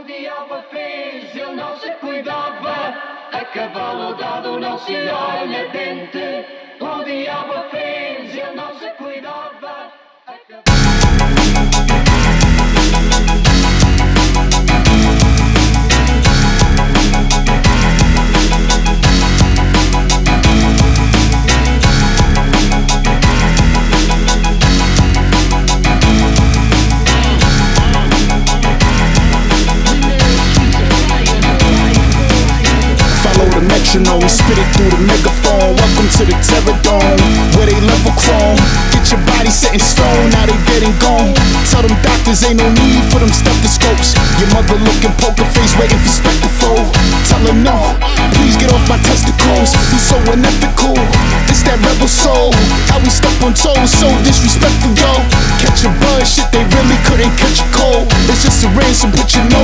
diabo fez, ele não se cuidava. A cavalo dado não se olha dente. O diabo fez, ele não se cuidava. We spit it through the megaphone. Welcome to the Terror Dome, where they level chrome. Get your body set in stone, now they dead and gone. Tell them doctors ain't no need for them stethoscopes. Your mother looking poker face, waiting for spectacle. Tell her no, please get off my testicles. You so unethical, this that rebel soul. How we step on toes, so disrespectful, yo. Catch a buzz, shit they really couldn't catch a cold. It's just a ransom, put your nose